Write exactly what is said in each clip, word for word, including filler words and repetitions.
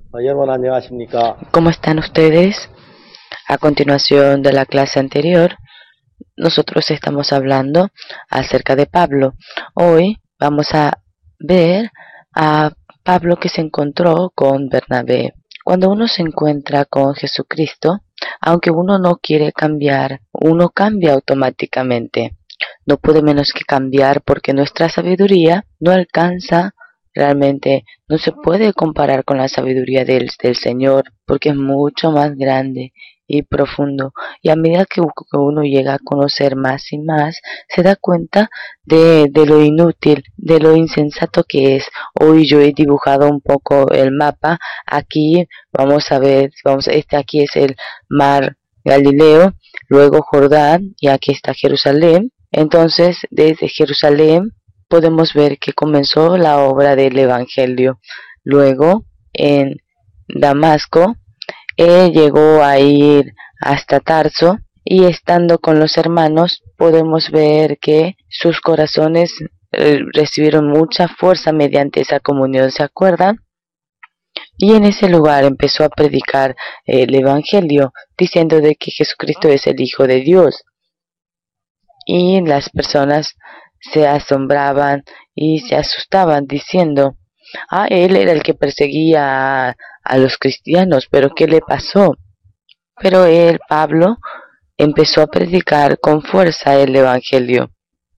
어, 여러분 안녕하십니까? ¿Cómo están ustedes? A continuación de la clase anterior, nosotros estamos hablando acerca de Pablo. Hoy vamos a ver a Pablo que se encontró con Bernabé. Cuando uno se encuentra con Jesucristo, aunque uno no quiere cambiar, uno cambia automáticamente. No puede menos que cambiar porque nuestra sabiduría no alcanza. Realmente no se puede comparar con la sabiduría del, del Señor porque es mucho más grande y profundo. Y a medida que uno llega a conocer más y más, se da cuenta de, de lo inútil, de lo insensato que es. Hoy yo he dibujado un poco el mapa. Aquí vamos a ver, vamos, este aquí es el mar Galileo, luego Jordán y aquí está Jerusalén. Entonces, desde Jerusalén podemos ver que comenzó la obra del Evangelio. Luego, en Damasco, él llegó a ir hasta Tarso y estando con los hermanos podemos ver que sus corazones eh, recibieron mucha fuerza mediante esa comunión, ¿se acuerdan? Y en ese lugar empezó a predicar el Evangelio, diciendo de que Jesucristo es el Hijo de Dios. Y las personas se asombraban y se asustaban diciendo, ah, él era el que perseguía a, a los cristianos, pero ¿qué le pasó? Pero él, Pablo, empezó a predicar con fuerza el Evangelio.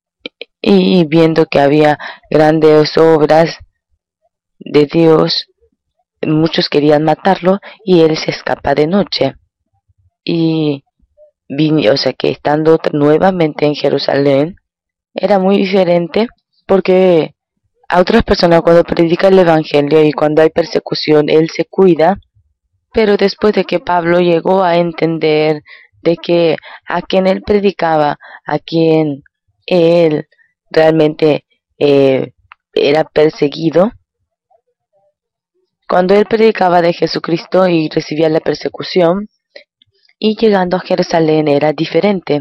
Y viendo que había grandes obras de Dios, muchos querían matarlo y él se escapa de noche. Y vine, o sea que estando nuevamente en Jerusalén, era muy diferente porque a otras personas cuando predica el Evangelio y cuando hay persecución, él se cuida, pero después de que Pablo llegó a entender de que a quien él predicaba, a quien él realmente eh, era perseguido, cuando él predicaba de Jesucristo y recibía la persecución, y llegando a Jerusalén era diferente.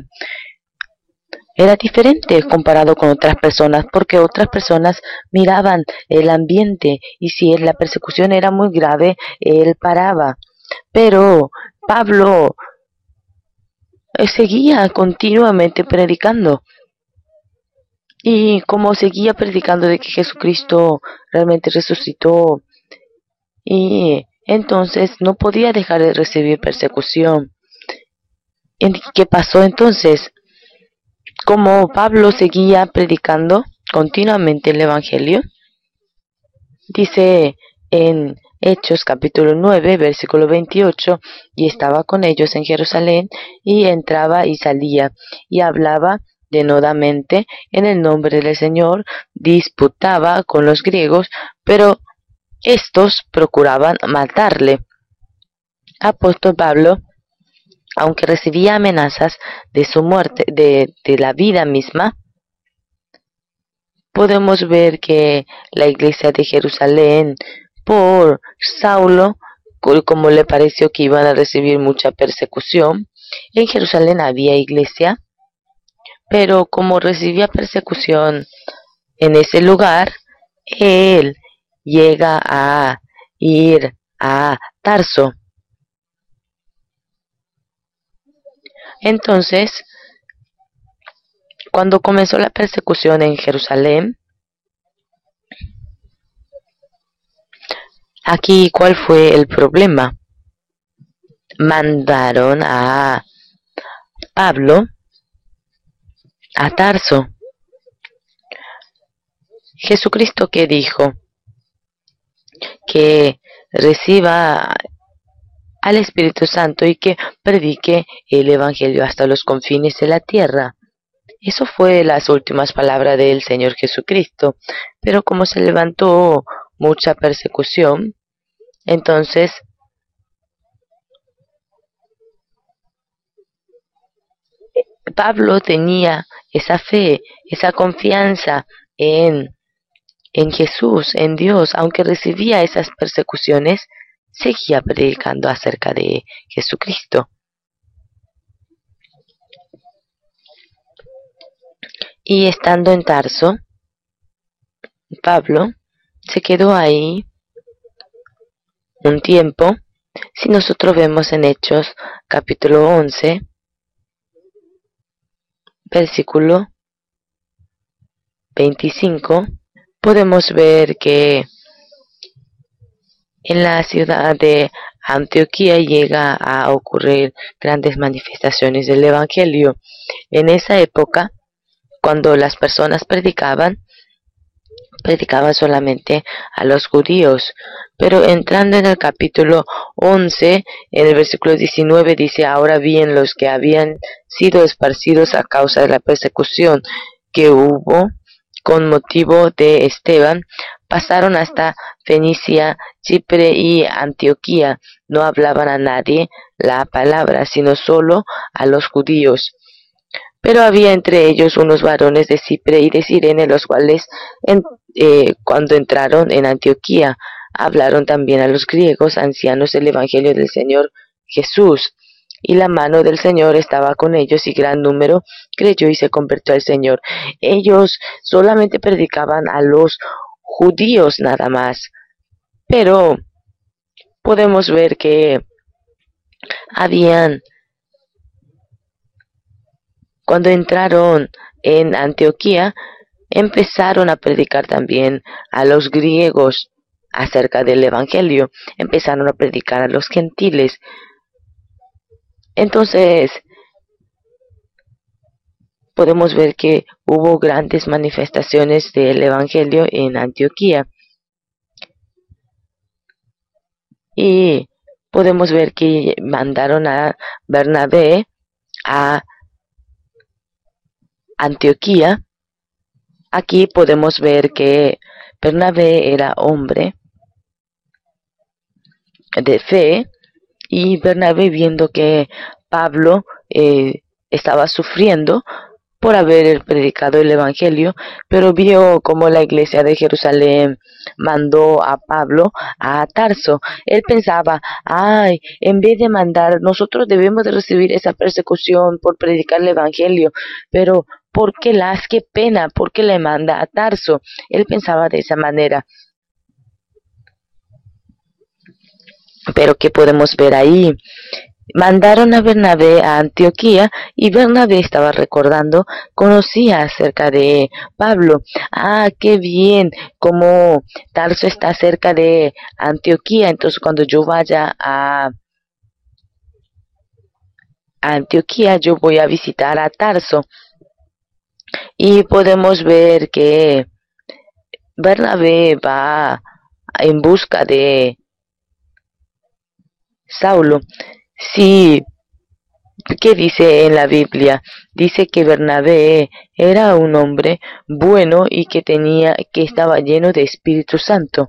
Era diferente comparado con otras personas porque otras personas miraban el ambiente y si la persecución era muy grave, él paraba. Pero Pablo seguía continuamente predicando. Y como seguía predicando de que Jesucristo realmente resucitó, y entonces no podía dejar de recibir persecución. ¿Qué pasó entonces? Como Pablo seguía predicando continuamente el Evangelio, dice en Hechos capítulo nueve, versículo veintiocho, y estaba con ellos en Jerusalén, y entraba y salía, y hablaba denodamente en el nombre del Señor, disputaba con los griegos, pero estos procuraban matarle. Apóstol Pablo, aunque recibía amenazas de su muerte, de, de la vida misma, podemos ver que la iglesia de Jerusalén, por Saulo, como le pareció que iban a recibir mucha persecución, en Jerusalén había iglesia, pero como recibía persecución en ese lugar, él llega a ir a Tarso. Entonces, cuando comenzó la persecución en Jerusalén, aquí, ¿cuál fue el problema? Mandaron a Pablo a Tarso. Jesucristo que dijo que reciba al Espíritu Santo y que predique el Evangelio hasta los confines de la tierra. Eso fue las últimas palabras del Señor Jesucristo. Pero como se levantó mucha persecución, entonces Pablo tenía esa fe, esa confianza en, en Jesús, en Dios, aunque recibía esas persecuciones, seguía predicando acerca de Jesucristo. Y estando en Tarso, Pablo se quedó ahí un tiempo, si nosotros vemos en Hechos capítulo once, versículo veinticinco, podemos ver que en la ciudad de Antioquía llega a ocurrir grandes manifestaciones del Evangelio. En esa época, cuando las personas predicaban, predicaban solamente a los judíos. Pero entrando en el capítulo once, en el versículo diecinueve dice: ahora bien, los que habían sido esparcidos a causa de la persecución que hubo con motivo de Esteban, pasaron hasta Fenicia, Chipre y Antioquía. No hablaban a nadie la palabra, sino solo a los judíos. Pero había entre ellos unos varones de Chipre y de Cirene, los cuales, en, eh, cuando entraron en Antioquía, hablaron también a los griegos ancianos el Evangelio del Señor Jesús. Y la mano del Señor estaba con ellos, y gran número creyó y se convirtió al Señor. Ellos solamente predicaban a los judíos nada más. Pero podemos ver que habían, cuando entraron en Antioquía, empezaron a predicar también a los griegos acerca del Evangelio. Empezaron a predicar a los gentiles. Entonces, podemos ver que hubo grandes manifestaciones del Evangelio en Antioquía. Y podemos ver que mandaron a Bernabé a Antioquía. Aquí podemos ver que Bernabé era hombre de fe, y Bernabé, viendo que Pablo eh, estaba sufriendo por haber predicado el Evangelio, pero vio como la iglesia de Jerusalén mandó a Pablo a Tarso. Él pensaba: ay, en vez de mandar, nosotros debemos de recibir esa persecución por predicar el Evangelio, pero ¿por qué las? ¡Qué pena! ¿Por qué le manda a Tarso? Él pensaba de esa manera. Pero ¿qué podemos ver ahí? Mandaron a Bernabé a Antioquía, y Bernabé estaba recordando, conocía acerca de Pablo. Ah, qué bien, como Tarso está cerca de Antioquía, entonces cuando yo vaya a, a Antioquía, yo voy a visitar a Tarso. Y podemos ver que Bernabé va en busca de Saulo. Sí, ¿qué dice en la Biblia? Dice que Bernabé era un hombre bueno y que tenía, que estaba lleno de Espíritu Santo.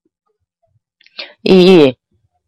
Y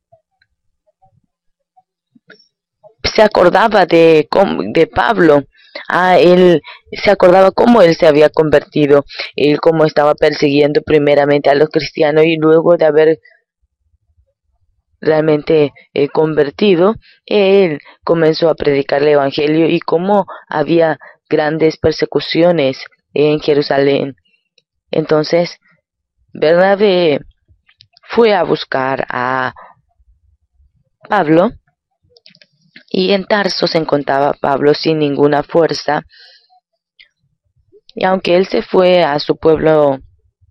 se acordaba de, de Pablo. Ah, él se acordaba cómo él se había convertido, él cómo estaba persiguiendo primeramente a los cristianos, y luego de haber realmente eh, convertido, él comenzó a predicar el Evangelio, y cómo había grandes persecuciones en Jerusalén. Entonces Bernabé fue a buscar a Pablo, y en Tarso se encontraba Pablo sin ninguna fuerza, y aunque él se fue a su pueblo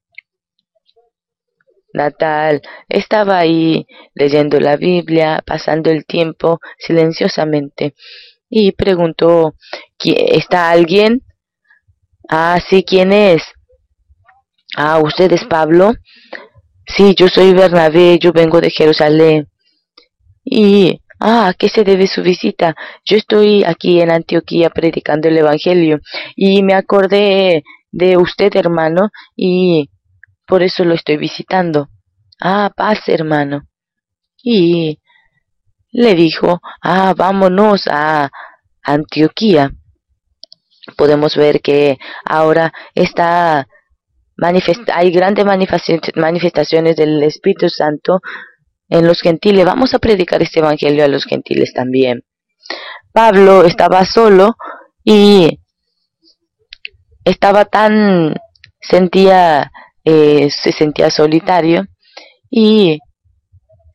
natal, estaba ahí leyendo la Biblia, pasando el tiempo silenciosamente, y preguntó: ¿está alguien? Ah, sí, ¿quién es? Ah, ¿usted es Pablo? Sí, yo soy Bernabé, yo vengo de Jerusalén. Y, ah, ¿a qué se debe su visita? Yo estoy aquí en Antioquía predicando el Evangelio, y me acordé de usted, hermano, y por eso lo estoy visitando. Ah, paz, hermano. Y le dijo: ah, vámonos a Antioquía. Podemos ver que ahora está manifest hay grandes manifest manifestaciones del Espíritu Santo en los gentiles. Vamos a predicar este Evangelio a los gentiles también. Pablo estaba solo, y estaba tan, sentía, eh, se sentía solitario, y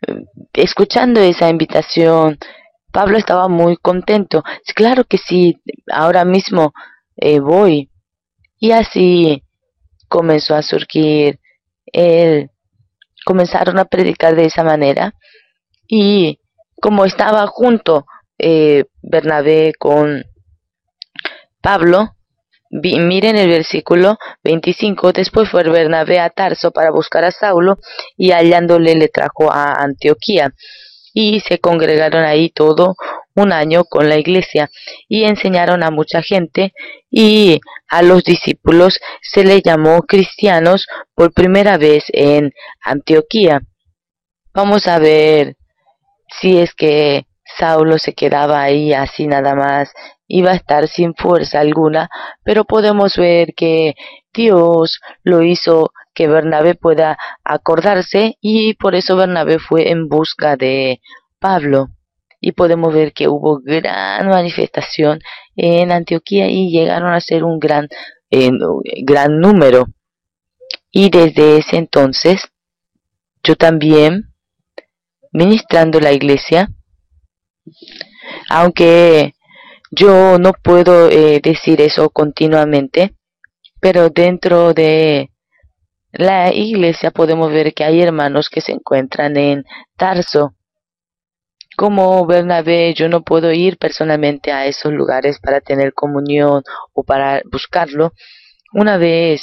escuchando esa invitación, Pablo estaba muy contento. Claro que sí, ahora mismo eh, voy. Y así comenzó a surgir, él, comenzaron a predicar de esa manera. Y como estaba junto eh, Bernabé con Pablo, vi, miren el versículo veinticinco, después fue Bernabé a Tarso para buscar a Saulo y hallándole le trajo a Antioquía. Y se congregaron ahí todo un año con la iglesia y enseñaron a mucha gente, y a los discípulos se les llamó cristianos por primera vez en Antioquía. Vamos a ver si es que Saulo se quedaba ahí así nada más, iba a estar sin fuerza alguna, pero podemos ver que Dios lo hizo que Bernabé pueda acordarse, y por eso Bernabé fue en busca de Pablo. Y podemos ver que hubo gran manifestación en Antioquía y llegaron a ser un gran, eh, gran número. Y desde ese entonces yo también, ministrando la iglesia, aunque yo no puedo eh, decir eso continuamente, pero dentro de la iglesia podemos ver que hay hermanos que se encuentran en Tarso. Como Bernabé, yo no puedo ir personalmente a esos lugares para tener comunión o para buscarlo. Una vez,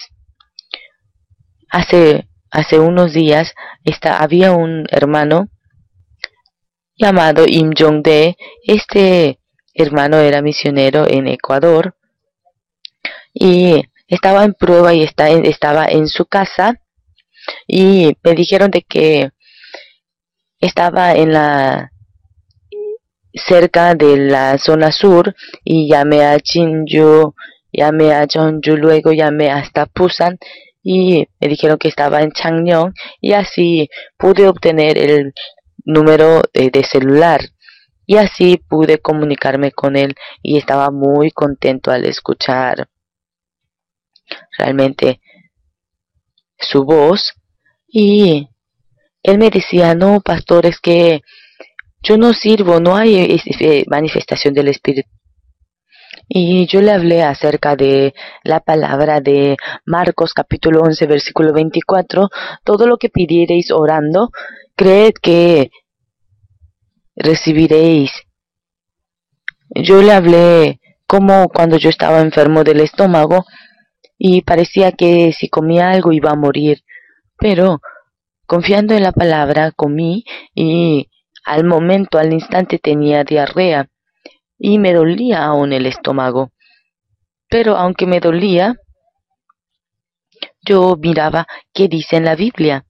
hace, hace unos días, está, había un hermano llamado Im Jong-dae. Este hermano era misionero en Ecuador y estaba en prueba y está en, estaba en su casa, y me dijeron de que estaba en la cerca de la zona sur, y llamé a Jinju, llamé a Jeonju, luego llamé hasta Busan y me dijeron que estaba en Changneung, y así pude obtener el número eh, de celular, y así pude comunicarme con él, y estaba muy contento al escuchar realmente su voz. Y él me decía, no, pastor, es que yo no sirvo, no hay eh, manifestación del Espíritu. Y yo le hablé acerca de la palabra de Marcos capítulo once versículo veinticuatro, todo lo que pidiereis orando, creed que recibiréis. Yo le hablé como cuando yo estaba enfermo del estómago y parecía que si comía algo iba a morir, pero confiando en la palabra comí, y al momento, al instante tenía diarrea y me dolía aún el estómago. Pero aunque me dolía, yo miraba qué dice en la Biblia.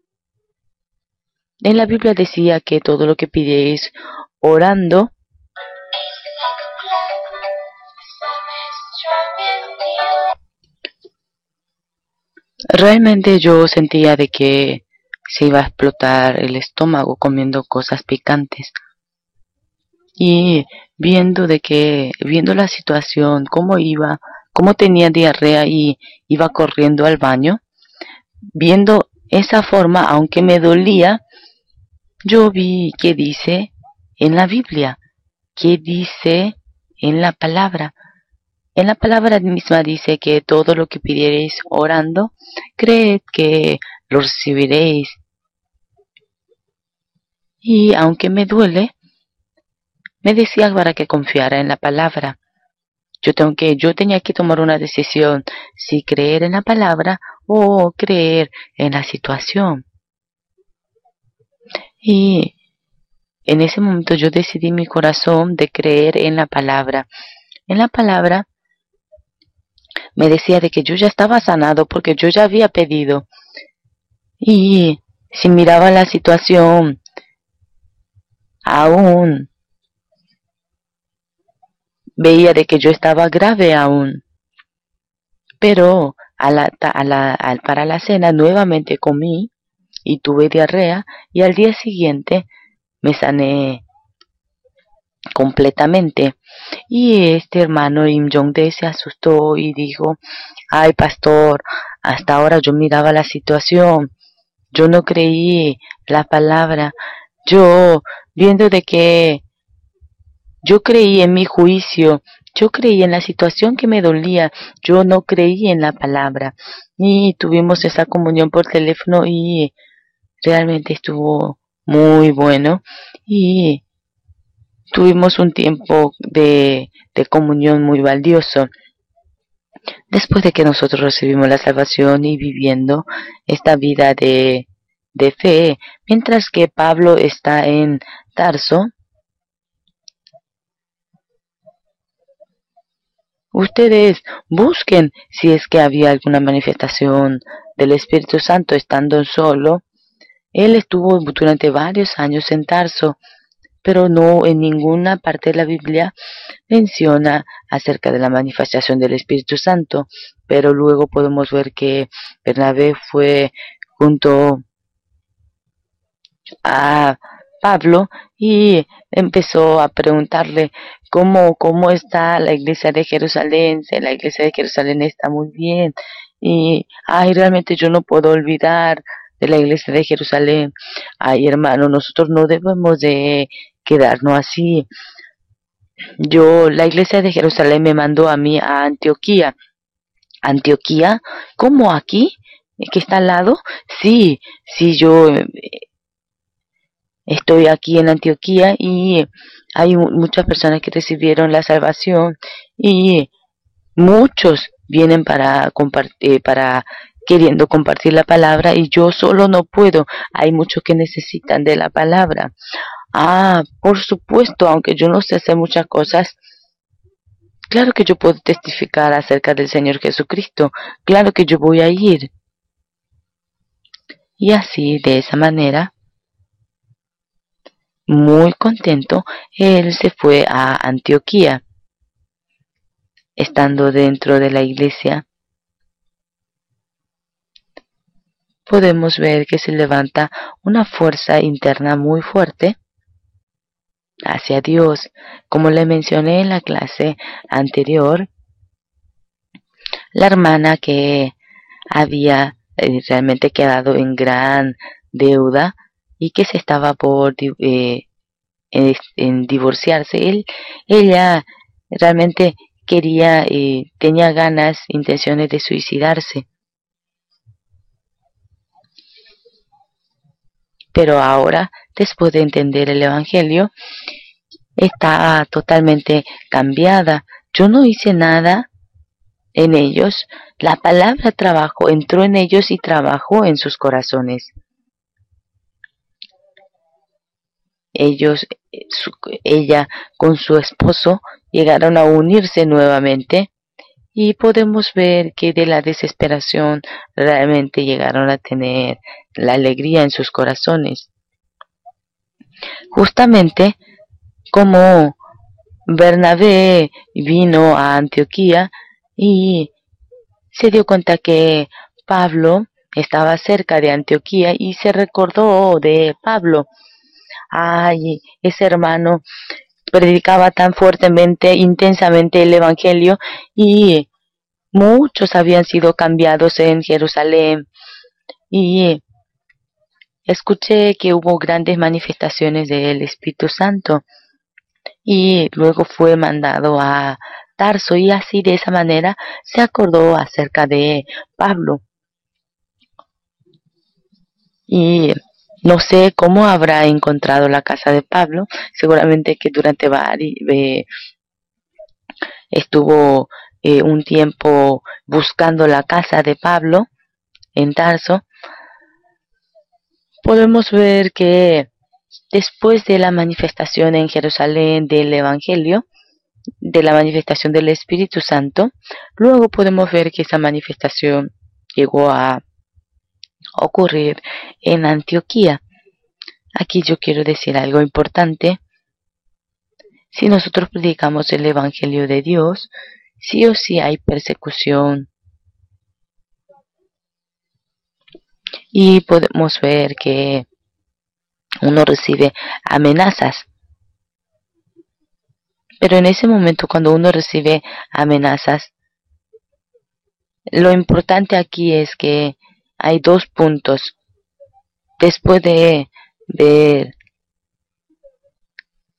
En la Biblia decía que todo lo que pidierais orando, realmente yo sentía de que se iba a explotar el estómago comiendo cosas picantes. Y viendo de que, viendo la situación, cómo iba, cómo tenía diarrea y iba corriendo al baño, viendo esa forma, aunque me dolía, yo vi qué dice en la Biblia, qué dice en la palabra. En la palabra misma dice que todo lo que pidiereis orando, creed que lo recibiréis. Y aunque me duele, me decía para que confiara en la palabra. Yo, tengo que, yo tenía que tomar una decisión, si creer en la palabra o creer en la situación. Y en ese momento yo decidí en mi corazón de creer en la palabra. En la palabra me decía de que yo ya estaba sanado porque yo ya había pedido. Y si miraba la situación, aún veía de que yo estaba grave aún. Pero a la, a la, al, para la cena nuevamente comí y tuve diarrea, y al día siguiente me sané completamente. Y este hermano Im Jong-dae se asustó y dijo, ay pastor, hasta ahora yo miraba la situación, yo no creí la palabra, yo viendo de que yo creí en mi juicio, yo creí en la situación que me dolía, yo no creí en la palabra. Y tuvimos esa comunión por teléfono y realmente estuvo muy bueno. Y tuvimos un tiempo de, de comunión muy valioso. Después de que nosotros recibimos la salvación y viviendo esta vida de, de fe, mientras que Pablo está en Tarso, ustedes busquen si es que había alguna manifestación del Espíritu Santo estando solo. Él estuvo durante varios años en Tarso, pero no en ninguna parte de la Biblia menciona acerca de la manifestación del Espíritu Santo. Pero luego podemos ver que Bernabé fue junto a Pablo y empezó a preguntarle cómo, cómo está la iglesia de Jerusalén. La iglesia de Jerusalén está muy bien y ay, realmente yo no puedo olvidar de la iglesia de Jerusalén. Ay, hermano, nosotros no debemos de quedarnos así. Yo, la iglesia de Jerusalén me mandó a mí a Antioquía. Antioquía, ¿cómo aquí? ¿Que está al lado? Sí, sí, yo estoy aquí en Antioquía y hay muchas personas que recibieron la salvación y muchos vienen para compartir, para queriendo compartir la palabra y yo solo no puedo. Hay muchos que necesitan de la palabra. Ah, por supuesto, aunque yo no sé hacer muchas cosas, claro que yo puedo testificar acerca del Señor Jesucristo. Claro que yo voy a ir. Y así, de esa manera, muy contento, él se fue a Antioquía. Estando dentro de la iglesia, podemos ver que se levanta una fuerza interna muy fuerte hacia Dios. Como le mencioné en la clase anterior, la hermana que había eh, realmente quedado en gran deuda y que se estaba por eh, en, en divorciarse, él, ella realmente quería, eh, tenía ganas, intenciones de suicidarse. Pero ahora, después de entender el Evangelio, está totalmente cambiada. Yo no hice nada en ellos. La palabra trabajo entró en ellos y trabajó en sus corazones. Ellos, su, ella con su esposo llegaron a unirse nuevamente y podemos ver que de la desesperación realmente llegaron a tener la alegría en sus corazones. Justamente como Bernabé vino a Antioquía y se dio cuenta que Pablo estaba cerca de Antioquía y se recordó de Pablo. Ay, ese hermano predicaba tan fuertemente, intensamente el Evangelio y muchos habían sido cambiados en Jerusalén y escuché que hubo grandes manifestaciones del Espíritu Santo y luego fue mandado a Tarso y así de esa manera se acordó acerca de Pablo. Y no sé cómo habrá encontrado la casa de Pablo, seguramente que durante varios, eh, estuvo eh, un tiempo buscando la casa de Pablo en Tarso. Podemos ver que después de la manifestación en Jerusalén del Evangelio, de la manifestación del Espíritu Santo, luego podemos ver que esa manifestación llegó a ocurrir en Antioquía. Aquí yo quiero decir algo importante. Si nosotros predicamos el Evangelio de Dios, sí o sí hay persecución. Y podemos ver que uno recibe amenazas. Pero en ese momento cuando uno recibe amenazas, lo importante aquí es que hay dos puntos. Después de ver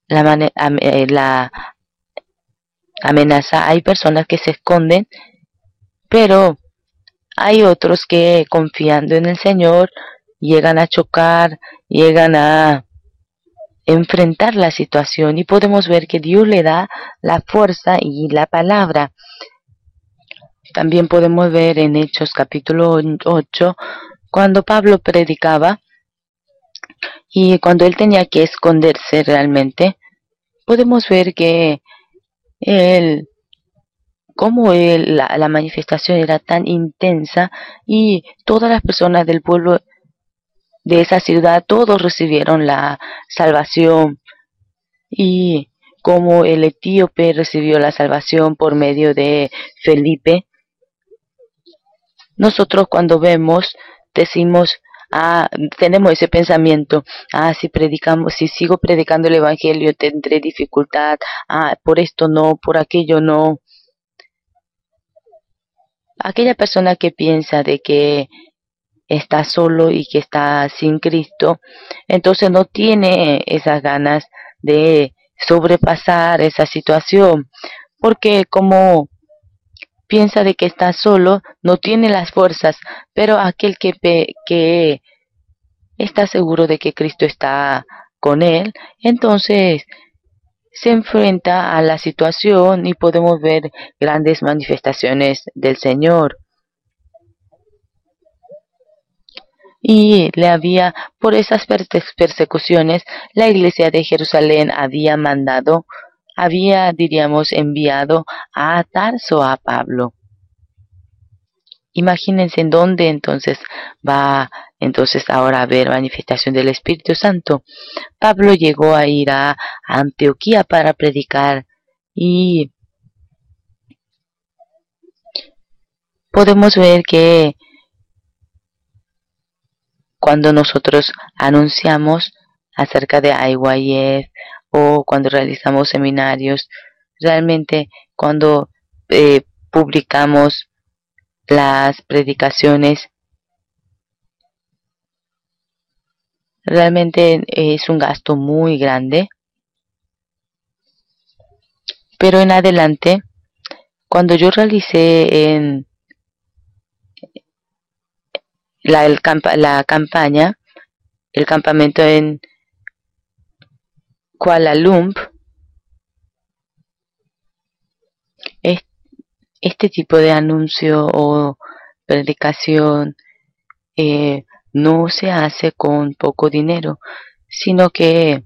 la, la amenaza, hay personas que se esconden, pero hay otros que confiando en el Señor llegan a chocar, llegan a enfrentar la situación y podemos ver que Dios le da la fuerza y la palabra. También podemos ver en Hechos capítulo ocho, cuando Pablo predicaba y cuando él tenía que esconderse realmente, podemos ver que él, como él, la, la manifestación era tan intensa y todas las personas del pueblo de esa ciudad, todos recibieron la salvación, y como el etíope recibió la salvación por medio de Felipe, nosotros cuando vemos, decimos, ah, tenemos ese pensamiento, ah, si predicamos, si sigo predicando el evangelio tendré dificultad, ah, por esto no, por aquello no. Aquella persona que piensa de que está solo y que está sin Cristo, entonces no tiene esas ganas de sobrepasar esa situación, porque como piensa de que está solo, no tiene las fuerzas, pero aquel que, que está seguro de que Cristo está con él, entonces se enfrenta a la situación y podemos ver grandes manifestaciones del Señor. Y le había, por esas persecuciones, la iglesia de Jerusalén había mandado, había, diríamos, enviado a Tarso a Pablo. Imagínense en dónde entonces va entonces ahora a haber manifestación del Espíritu Santo. Pablo llegó a ir a Antioquía para predicar y podemos ver que cuando nosotros anunciamos acerca de I Y F o cuando realizamos seminarios, realmente cuando eh, publicamos las predicaciones, realmente es un gasto muy grande, pero en adelante, cuando yo realicé en la, el campa, la campaña, el campamento en Kuala Lumpur, este tipo de anuncio o predicación eh, no se hace con poco dinero, sino que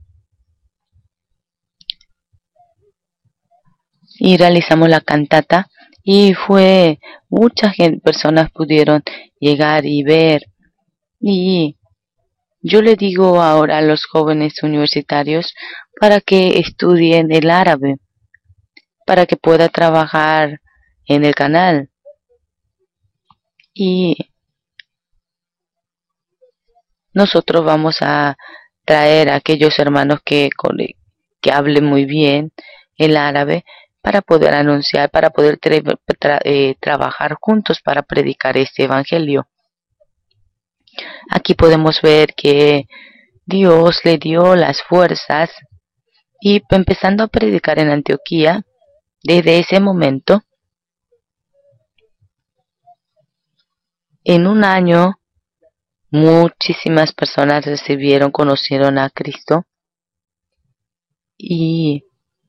y realizamos la cantata y fue muchas personas pudieron llegar y ver, y yo le digo ahora a los jóvenes universitarios para que estudien el árabe, para que pueda trabajar en el canal. Y nosotros vamos a traer a aquellos hermanos que, que hablen muy bien el árabe para poder anunciar, para poder tra tra eh, trabajar juntos para predicar este evangelio. Aquí podemos ver que Dios le dio las fuerzas y empezando a predicar en Antioquía, desde ese momento, en un año, muchísimas personas recibieron, conocieron a Cristo y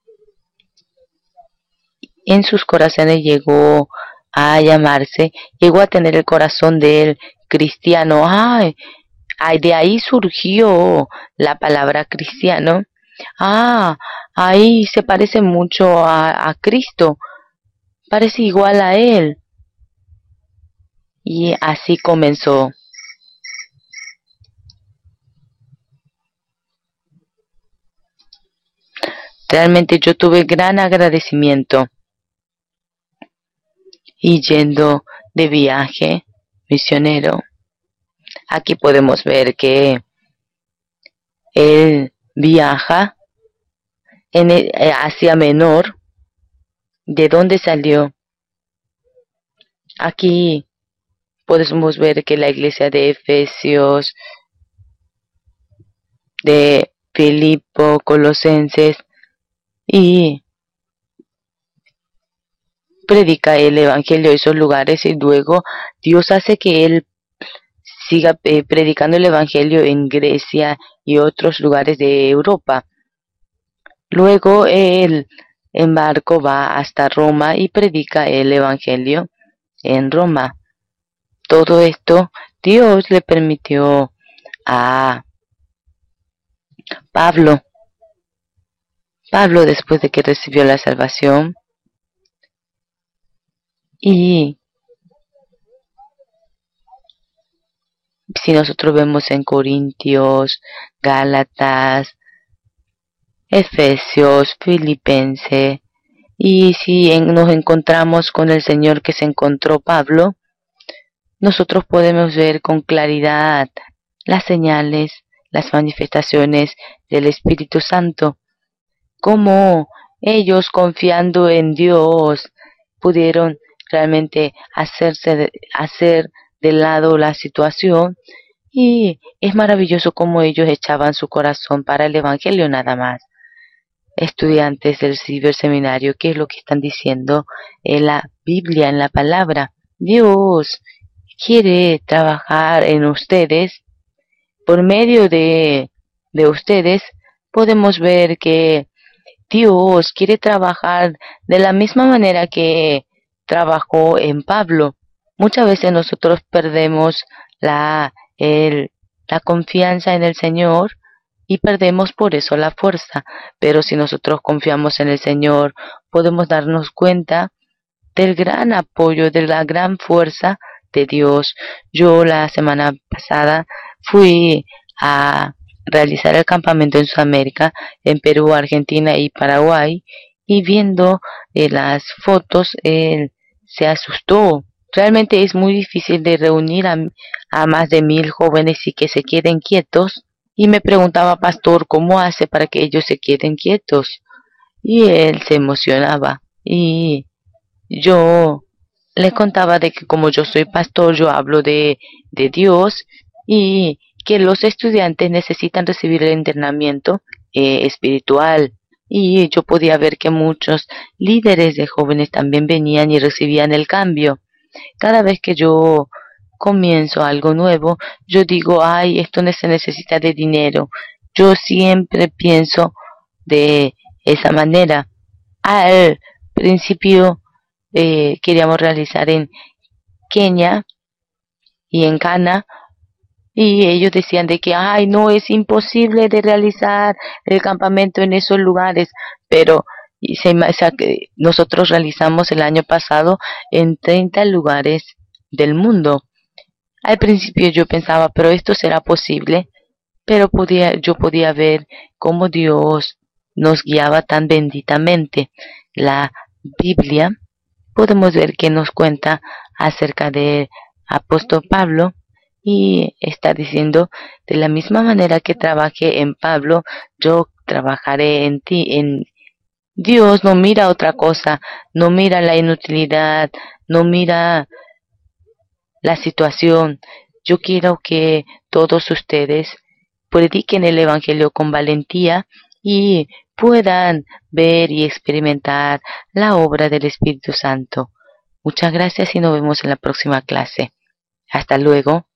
en sus corazones llegó a llamarse, llegó a tener el corazón de él cristiano. Ay, ay, de ahí surgió la palabra cristiano. Ah, ahí se parece mucho a, a Cristo, parece igual a él. Y así comenzó. Realmente yo tuve gran agradecimiento. Y yendo de viaje misionero, aquí podemos ver que él viaja en el, eh, Asia Menor. ¿De dónde salió? Aquí podemos ver que la iglesia de Efesios, de Filipo, Colosenses, y predica el evangelio en esos lugares, y luego Dios hace que él siga eh, predicando el evangelio en Grecia y otros lugares de Europa. Luego él en barco va hasta Roma y predica el evangelio en Roma. Todo esto Dios le permitió a Pablo. Pablo, después de que recibió la salvación, y si nosotros vemos en Corintios, Gálatas, Efesios, Filipenses, y si en, nos encontramos con el Señor que se encontró Pablo, nosotros podemos ver con claridad las señales, las manifestaciones del Espíritu Santo, cómo ellos, confiando en Dios, pudieron realmente hacerse de, hacer de lado la situación, y es maravilloso cómo ellos echaban su corazón para el Evangelio nada más. Estudiantes del ciberseminario, ¿qué es lo que están diciendo en la Biblia, en la palabra? Dios quiere trabajar en ustedes. Por medio de, de ustedes podemos ver que Dios quiere trabajar de la misma manera que trabajó en Pablo. Muchas veces nosotros perdemos la, el, la confianza en el Señor y perdemos por eso la fuerza. Pero si nosotros confiamos en el Señor, podemos darnos cuenta del gran apoyo, de la gran fuerza de Dios. Yo la semana pasada fui a realizar el campamento en Sudamérica, en Perú, Argentina y Paraguay, y viendo eh, las fotos, él se asustó. Realmente es muy difícil de reunir a, a más de mil jóvenes y que se queden quietos. Y me preguntaba, pastor, ¿cómo hace para que ellos se queden quietos? Y él se emocionaba. Y yo le contaba de que como yo soy pastor, yo hablo de, de Dios, y que los estudiantes necesitan recibir el entrenamiento eh, espiritual. Y yo podía ver que muchos líderes de jóvenes también venían y recibían el cambio. Cada vez que yo comienzo algo nuevo, yo digo, ay, esto no se necesita de dinero. Yo siempre pienso de esa manera. Al principio eh, queríamos realizar en Kenia y en Ghana, y ellos decían de que, ay, no, es imposible de realizar el campamento en esos lugares, pero y se, o sea, que nosotros realizamos el año pasado en treinta lugares del mundo. Al principio yo pensaba, pero esto será posible, pero podía, yo podía ver cómo Dios nos guiaba tan benditamente. La Biblia, podemos ver que nos cuenta acerca del apóstol Pablo, y está diciendo, de la misma manera que trabajé en Pablo, yo trabajaré en ti. En Dios no mira otra cosa, no mira la inutilidad, no mira la situación. Yo quiero que todos ustedes prediquen el Evangelio con valentía y puedan ver y experimentar la obra del Espíritu Santo. Muchas gracias y nos vemos en la próxima clase. Hasta luego.